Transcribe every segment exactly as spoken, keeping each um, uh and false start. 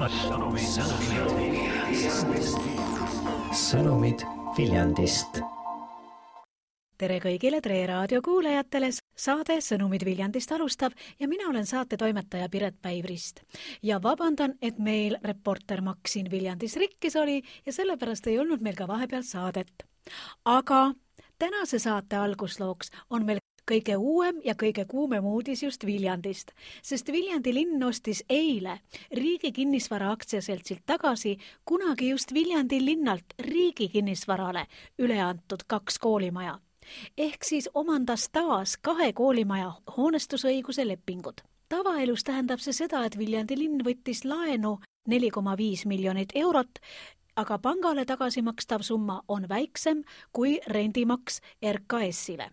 sõnumid Viljandist. Tere kõigile Tre Raadio kuulajatele, saade Sõnumid Viljandist alustab ja mina olen saate toimetaja Piret Päivrist. Ja vabandan, et meil reporter Maksin Viljandis rikkis oli ja sellepärast ei olnud meil ka vahepeal saadet. Aga tänase saate alguslooks on meil kõige uuem ja kõige kuumem uudis just Viljandist, sest Viljandi linn ostis eile Riigi Kinnisvara Aktsiaseltsilt tagasi kunagi just Viljandi linnalt Riigi Kinnisvarale üle antud kaks koolimaja. Ehk siis omandas taas kahe koolimaja hoonestusõiguse lepingud. Tavaelus tähendab see seda, et Viljandi linn võttis laenu neli koma viis miljonit eurot, aga pangale tagasimakstav summa on väiksem kui rendimaks R K S-ile.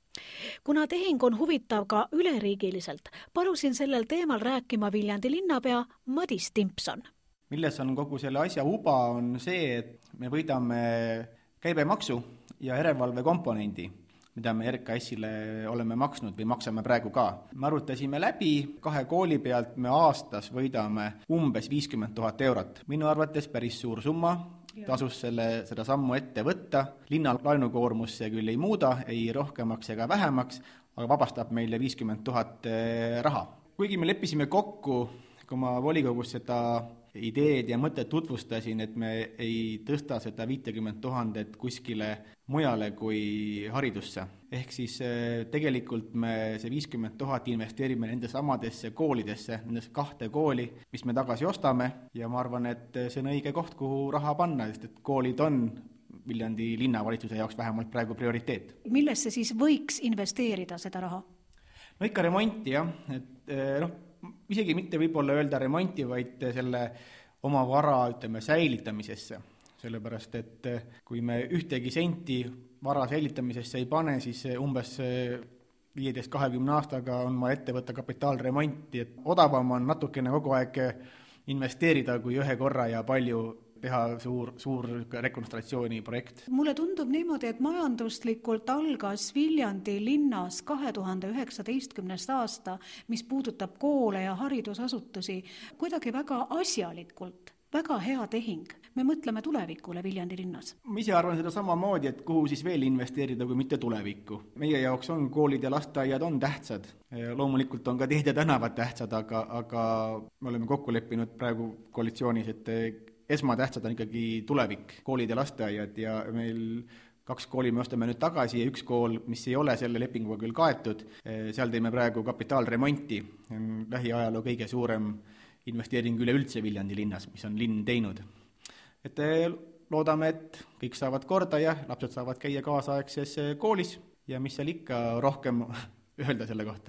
Kuna tehing on huvitav ka üleriigiliselt, palusin sellel teemal rääkima Viljandi linnapea Madis Timpson. Milles on kogu selle asja uba on see, et me võidame käibemaksu ja järelevalve komponendi, mida me R K S-ile oleme maksnud või maksame praegu ka. Me arutasime läbi, kahe kooli pealt me aastas võidame umbes viiskümmend tuhat eurot. Minu arvates päris suur summa, tasus selle, seda sammu ette võtta. Linna laenukoormus see küll ei muuda, ei rohkemaks ega vähemaks, aga vabastab meile viiskümmend tuhat raha. Kuigi me leppisime kokku, kui ma volikogus seda ideed ja mõtted tutvustasin, et me ei tõsta seda viitekümmet tuhandet kuskile mujale kui haridusse. Ehk siis tegelikult me see viiskümmend tuhat investeerime nende samadesse koolidesse, nendes kahte kooli, mis me tagasi ostame ja ma arvan, et see on õige koht, kuhu raha panna, sest et koolid on Viljandi linnavalitsuse jaoks vähemalt praegu prioriteet. Millesse siis võiks investeerida seda raha? No ikka remonti, jah. Et, noh, isegi mitte võib-olla öelda remonti, vaid selle oma vara, ütleme, säilitamisesse. Sellepärast, et kui me ühtegi senti vara säilitamisesse ei pane, siis umbes viieteist kahekümne aastaga on ma ette võtta kapitaalremonti. Et odavam on natukene kogu aeg investeerida kui ühe korra ja palju teha suur, suur rekonstruktsiooni projekt. Mulle tundub niimoodi, et majanduslikult algas Viljandi linnas kahe tuhande üheksateistkümnest aasta, mis puudutab koole ja haridusasutusi, kuidagi väga asjalikult, väga hea tehing. Me mõtleme tulevikule Viljandi linnas. Ma ise arvan seda samamoodi, et kuhu siis veel investeerida, kui mitte tulevikku. Meie jaoks on koolid ja lasteaiad on tähtsad. Loomulikult on ka teed ja tänavad tähtsad, aga, aga me oleme kokku leppinud praegu koalitsioonis, et esmatähtsad on ikkagi tulevik, koolid ja lasteaiad ja meil kaks kooli me ostame nüüd tagasi ja üks kool, mis ei ole selle lepinguga küll kaetud, seal teeme praegu kapitaalremonti. Lähiajaloo kõige suurem investeering üleüldse Viljandi linnas, mis on linn teinud. Et loodame, et kõik saavad korda ja lapsed saavad käia kaasaegses koolis ja mis seal ikka rohkem öelda selle kohta.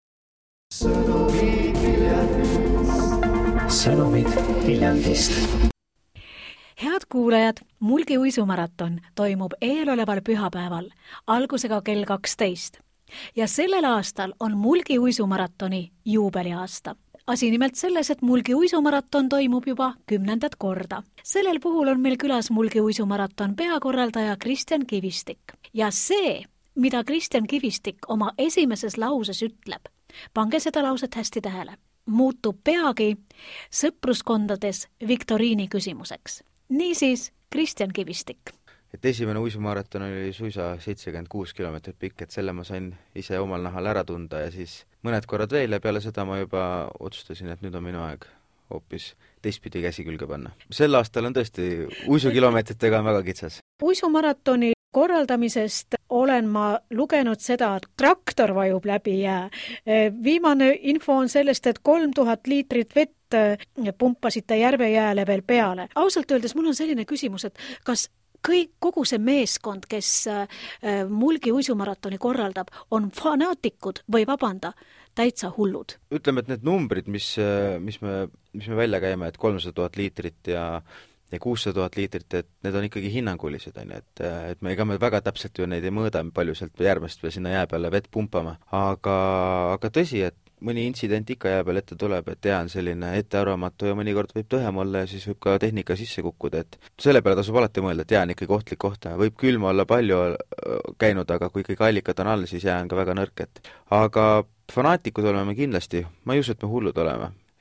Sõnumid Viljandist. Sõnumid Viljandist. Head kuulajad, Mulgi uisumaraton toimub eeloleval pühapäeval, algusega kell kaksteist. Ja sellel aastal on Mulgi uisumaratoni juubeliaasta. Asi nimelt selles, et Mulgi uisumaraton toimub juba kümnendat korda. Sellel puhul on meil külas Mulgi uisumaraton peakorraldaja Kristjan Kivistik. Ja see, mida Kristjan Kivistik oma esimeses lauses ütleb, pange seda lauset hästi tähele, muutub peagi sõpruskondades viktoriini küsimuseks. Niisiis, Kristjan Kivistik. Et esimene uisumaraton oli suisa seitsekümmend kuus kilomeetrit pikk, et selle ma sain ise omal nahal ära tunda ja siis mõned korrad veel ja peale seda ma juba otsustasin, et nüüd on minu aeg hoopis teistpidi käsi külge panna. Sel aastal on tõesti uisukilomeetritega väga kitsas. Uisumaratoni korraldamisest olen ma lugenud seda, et traktor vajub läbi jää. Viimane info on sellest, et kolm tuhat liitrit vett pumpasite järve jääle veel peale. Ausalt öeldes mul on selline küsimus, et kas kõik, kogu see meeskond, kes Mulgi uisumaratoni korraldab, on fanaatikud või vabanda, täitsa hullud? Ütleme, et need numbrid, mis, mis, me, mis me välja käime, et kolmsada tuhat liitrit ja ja kuussada tuhat liitrit, et need on ikkagi hinnangulised, et, et me ega me väga täpselt ju neid ei mõõda, palju sealt järvest või sinna jää peale vett pumpama. Aga, aga tõsi, et mõni intsident ikka jää peal ette tuleb, et jää on selline ettearvamatu ja mõnikord võib tõhem olla ja siis võib ka tehnika sisse kukkuda, et selle peale tasub alati mõelda, et jää on ikkagi ohtlik kohta. Võib külma olla palju käinud, aga kui ikkagi allikad on all, siis jää on ka väga nõrk. Et. Aga fanaatikud oleme kindlasti, ma ei usu, et me hullud oleme.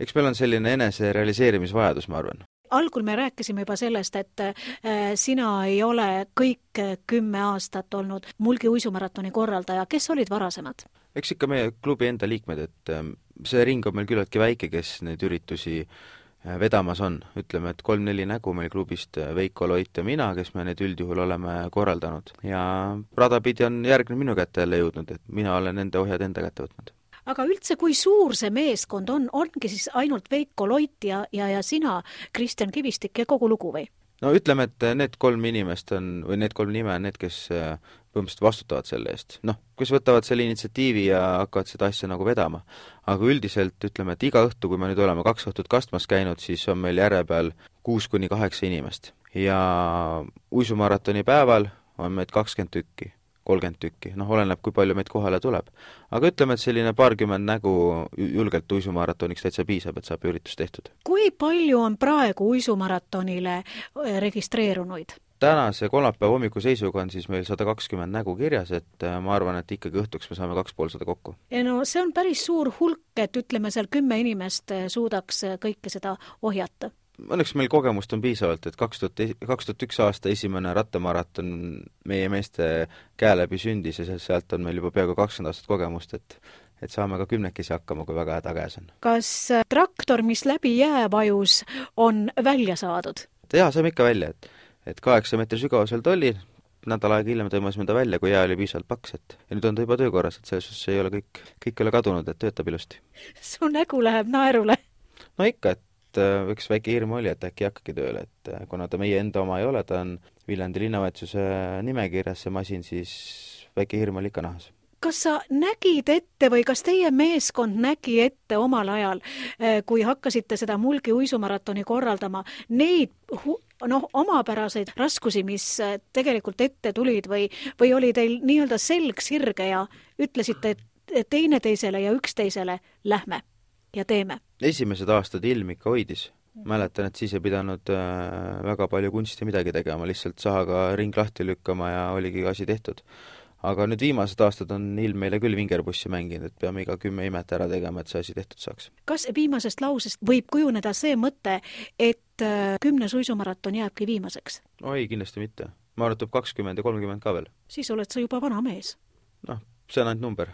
eks meil on selline enese realiseerimisvajadus, ma arvan. Algul me rääkisime juba sellest, et sina ei ole kõik kümme aastat olnud Mulgi uisumaratoni korraldaja. Kes olid varasemad? Eks ikka meie klubi enda liikmed, et see ring on meil küllaltki väike, kes neid üritusi vedamas on. Ütleme, et kolm-neli nägu meil klubist Veiko Loit ja mina, kes me neid üldjuhul oleme korraldanud. Ja radapidi on järgmine minu kätte jälle jõudnud, et mina olen nende ohjad enda kätte võtnud. Aga üldse, kui suur see meeskond on, ongi siis ainult Veiko Loit ja, ja, ja sina, Kristjan Kivistik ja kogu lugu või? No ütleme, et need kolm inimest on, või need kolm nime on need, kes põhimõtteliselt vastutavad selle eest. Noh, kes võtavad selle initsiatiivi ja hakkavad seda asja nagu vedama. Aga üldiselt ütleme, et iga õhtu, kui me nüüd oleme kaks õhtut kastmas käinud, siis on meil järje peal kuus kuni kaheksa inimest. Ja uisumaratoni päeval on meid kakskümmend tükki. kolmkümmend tükki, noh, oleneb, kui palju meid kohale tuleb. Aga ütleme, et selline paarkümmend nägu julgelt uisumaratoniks täitsa piisab, et saab üritus tehtud. Kui palju on praegu uisumaratonile registreerunuid? Tänase kolmapäeva hommiku seisuga on siis meil sada kakskümmend nägu kirjas, et ma arvan, et ikkagi õhtuks me saame kaks pool sada kokku. Ja no see on päris suur hulk, et ütleme seal kümme inimest suudaks kõike seda ohjata. Õnneks meil kogemust on piisavalt, et kaks tuhat üks aasta esimene rattamaraton meie meeste käe läbi sündis ja sealt on meil juba peaaegu kakskümmend aastat kogemust, et, et saame ka kümnekesi hakkama, kui väga häda käes on. Kas traktor, mis läbi jää vajus, on välja saadud? Jaa, saame ikka välja, et, et kaheksa meetri sügavuselt oli, nädal aega hiljem tõmbasime ta välja, kui jää oli piisavalt paks, et ja nüüd on ta juba töökorras, et selles suhtes ei ole kõik, kõik ei ole kadunud, et töötab ilusti. Su nägu läheb naerule? No ikka, et üks väike hirm oli, et äkki hakkagi tööle, et kuna ta meie enda oma ei ole, ta on Viljandi linnavalitsuse nimekirjas see masin, siis väike hirm oli ikka nahas. Kas sa nägid ette või kas teie meeskond nägi ette omal ajal, kui hakkasite seda Mulgi uisumaratoni korraldama, neid noh, omapäraseid raskusi, mis tegelikult ette tulid või, või oli teil nii-öelda selg sirge ja ütlesite teine teisele ja üksteisele lähme ja teeme? Esimesed aastad ilm ikka hoidis. Mäletan, et siis ei pidanud äh, väga palju kunsti midagi tegema, lihtsalt sahaga ring lahti lükkama ja oligi asi tehtud. Aga nüüd viimased aastad on ilm meile küll vingerpussi mänginud, et peame iga kümme imet ära tegema, et see asi tehtud saaks. Kas viimasest lausest võib kujuneda see mõte, et äh, kümnes uisumaraton jääbki viimaseks? No ei, kindlasti mitte. Ma arvan, et tuleb kakskümmend ja kolmkümmend ka veel. Siis oled sa juba vana mees. Noh, see on ainult number.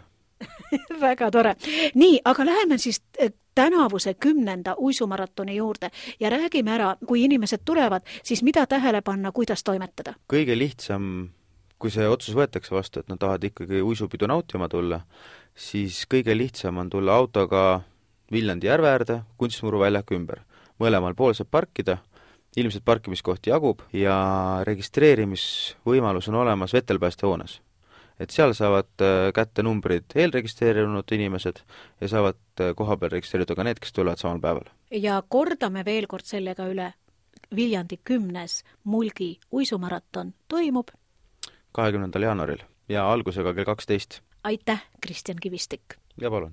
Väga tore. Nii, aga läheme siis tänavuse kümnenda uisumaratoni juurde ja räägime ära, kui inimesed tulevad, siis mida tähele panna, kuidas toimetada? Kõige lihtsam, kui see otsus võetakse vastu, et nad tahavad ikkagi uisupidu nautima tulla, siis kõige lihtsam on tulla autoga Viljandi järve äärde, Kunstmuru väljaku ümber. Mõlemal pool saab parkida, ilmselt parkimiskohti jagub ja registreerimisvõimalus on olemas Vetelpääste hoones. Et seal saavad kätte numbrid eelregistreerinud inimesed ja saavad koha peal registreerida ka need, kes tulevad samal päeval. Ja kordame veel kord sellega üle. Viljandi kümnes Mulgi uisumaraton toimub kahekümnendal jaanuaril ja algusega kell kaksteist. Aitäh, Kristjan Kivistik! Ja palun!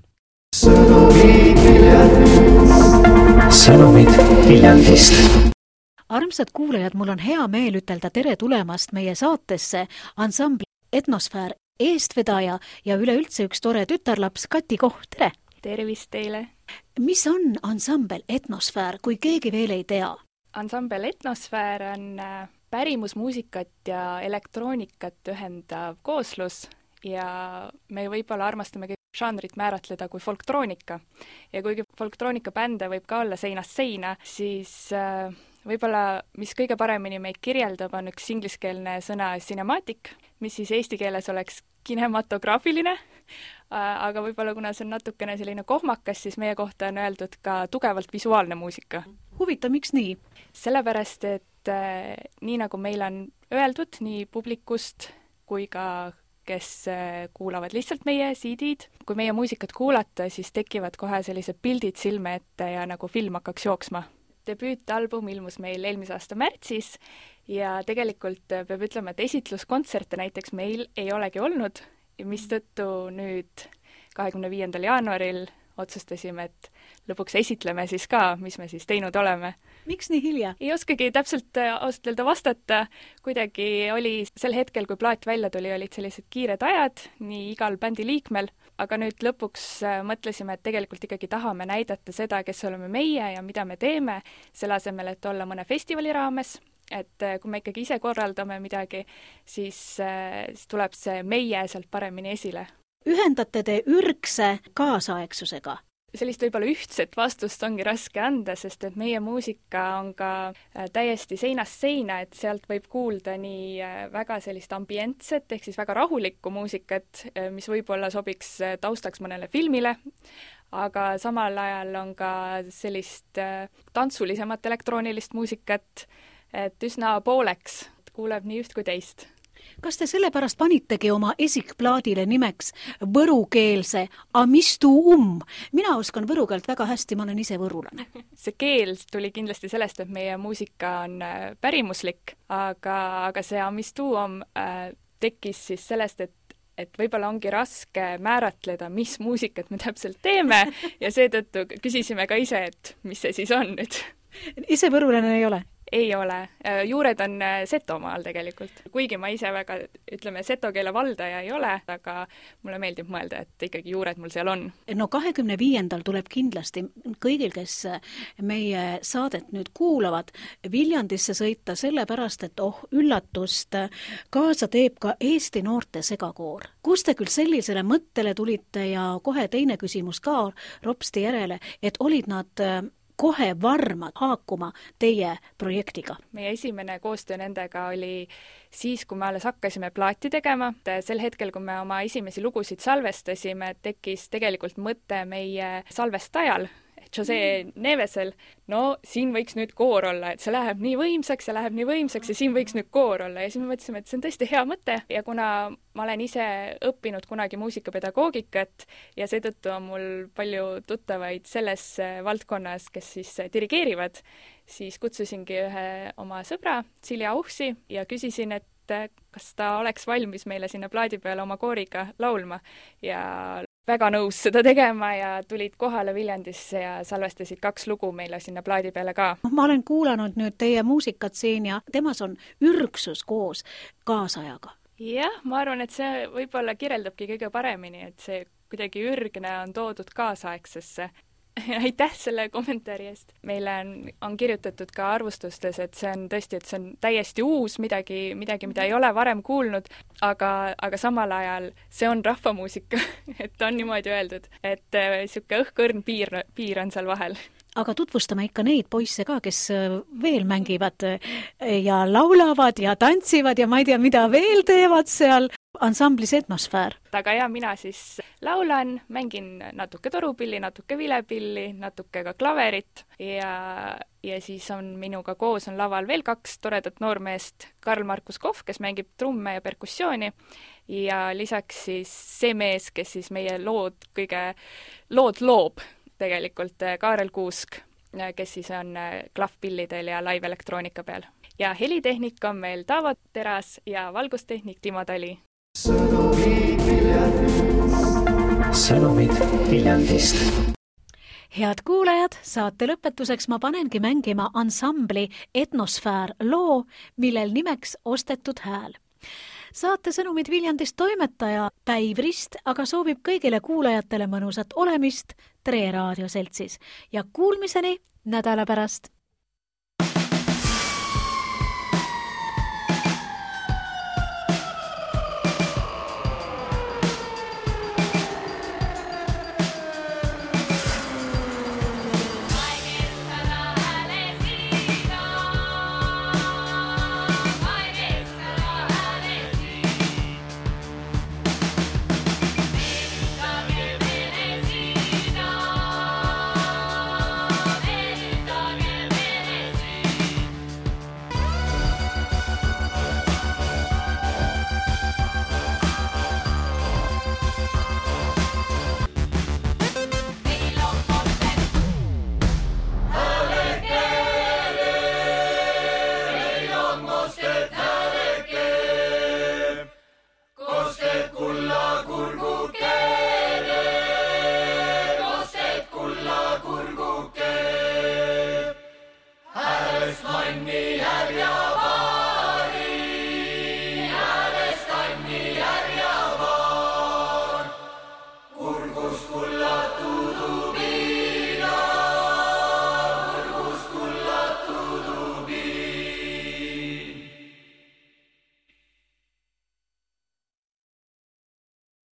Sõnumid Viljandist. Armsad kuulajad, mul on hea meel ütelda tere tulemast meie saatesse ansambli Etnosfäär eestvedaja ja üleüldse üks tore tütarlaps Kati Koh, tere! Tervist teile! Mis on ansambel Etnosfäär, kui keegi veel ei tea? Ansambel Etnosfäär on pärimusmuusikat ja elektroonikat ühendav kooslus ja me võib-olla armastame kõik žanrit määratleda kui folktroonika. Ja kuigi folktroonika bände võib ka olla seinast seina, siis võib-olla, mis kõige paremini meid kirjeldab, on üks ingliskeelne sõna cinematic, mis siis eesti keeles oleks kinematograafiline, aga võib-olla kuna see on natukene selline kohmakas, siis meie kohta on öeldud ka tugevalt visuaalne muusika. Huvitav, miks nii? Sellepärast, et äh, nii nagu meil on öeldud, nii publikust kui ka kes kuulavad lihtsalt meie C D-d. Kui meie muusikat kuulata, siis tekivad kohe sellised pildid silme ette ja nagu film hakkaks jooksma. Debüütalbum ilmus meil eelmise aasta märtsis ja tegelikult peab ütlema, et esitluskontserte näiteks meil ei olegi olnud, mistõttu nüüd kahekümne viiendal jaanuaril otsustasime, et lõpuks esitleme siis ka, mis me siis teinud oleme. Miks nii hilja? Ei oskagi täpselt ausalt öelda vastata. Kuidagi oli sel hetkel, kui plaat välja tuli, olid sellised kiired ajad nii igal bändi liikmel aga nüüd lõpuks mõtlesime, et tegelikult ikkagi tahame näidata seda, kes oleme meie ja mida me teeme, selle asemel, et olla mõne festivali raames, et kui me ikkagi ise korraldame midagi, siis, siis tuleb see meie sealt paremini esile. Ühendate te ürgse kaasaegsusega? Sellist võib-olla ühtset vastust ongi raske anda, sest et meie muusika on ka täiesti seinast seina, et sealt võib kuulda nii väga sellist ambientset, ehk siis väga rahulikku muusikat, mis võib-olla sobiks taustaks mõnele filmile, aga samal ajal on ka sellist tantsulisemat elektroonilist muusikat, et üsna pooleks, kuuleb nii üht kui teist. Kas te sellepärast panitegi oma esikplaadile nimeks võrukeelse Amistu um? Mina oskan võru keelt väga hästi, ma olen ise võrulane. See keel tuli kindlasti sellest, et meie muusika on pärimuslik, aga, aga see Amistu um äh, tekkis siis sellest, et et võib-olla ongi raske määratleda, mis muusikat me täpselt teeme ja seetõttu küsisime ka ise, et mis see siis on nüüd. Ise võrulane ei ole? Ei ole. Juured on Setomaal tegelikult. Kuigi ma ise väga, ütleme, seto keele valdaja ei ole, aga mulle meeldib mõelda, et ikkagi juured mul seal on. No kahekümne viiendal tuleb kindlasti kõigil, kes meie saadet nüüd kuulavad, Viljandisse sõita sellepärast, et oh, üllatust kaasa teeb ka Eesti noorte segakoor. Kus te küll sellisele mõttele tulite ja kohe teine küsimus ka ropsti järele, et olid nad kohe varmad haakuma teie projektiga? Meie esimene koostöö nendega oli siis, kui me alles hakkasime plaati tegema. Sel hetkel, kui me oma esimesi lugusid salvestasime, tekkis tegelikult mõte meie salvestajal, Jose Nevesel, no siin võiks nüüd koor olla, et see läheb nii võimsaks ja läheb nii võimsaks ja siin võiks nüüd koor olla. Ja siis me mõtlesime, et see on tõesti hea mõte ja kuna ma olen ise õppinud kunagi muusikapedagoogikat ja seetõttu on mul palju tuttavaid selles valdkonnas, kes siis dirigeerivad, siis kutsusingi ühe oma sõbra, Silja Auhsi, ja küsisin, et kas ta oleks valmis meile sinna plaadi peale oma kooriga laulma ja väga nõus seda tegema ja tulid kohale Viljandisse ja salvestasid kaks lugu meile sinna plaadi peale ka. Ma olen kuulanud nüüd teie muusikat siin ja temas on ürgsus koos kaasajaga. Jah, ma arvan, et see võib-olla kirjeldabki kõige paremini, et see kuidagi ürgne on toodud kaasaegsesse. Aitäh selle kommentaari eest. Meile on, on kirjutatud ka arvustustes, et see on tõesti, et see on täiesti uus midagi, midagi, mida ei ole varem kuulnud, aga, aga samal ajal see on rahvamuusika, et on niimoodi öeldud, et sihuke õhkõrn piir, piir on seal vahel. Aga tutvustame ikka neid poisse ka, kes veel mängivad ja laulavad ja tantsivad ja ma ei tea, mida veel teevad seal ansamblis Etnosfäär. Aga ja mina siis laulan, mängin natuke torupilli, natuke vilepilli, natuke ka klaverit ja, ja siis on minuga koos on laval veel kaks toredat noormeest, Karl-Markus Kohv, kes mängib trumme ja perkussiooni ja lisaks siis see mees, kes siis meie lood kõige lood loob tegelikult, Kaarel Kuusk, kes siis on klahvpillidel ja live-elektroonika peal. Ja helitehnik on meil Taavo Teras ja valgustehnik Timo Tali. Sõnumid Viljandist. Sõnumid Viljandist. Head kuulajad, saate lõpetuseks ma panengi mängima ansambli Etnosfäär loo, millel nimeks Ostetud hääl. Saate Sõnumid Viljandist toimetaja Päiv Rist aga soovib kõigile kuulajatele mõnusat olemist Tre Raadio seltsis ja kuulmiseni nädala pärast.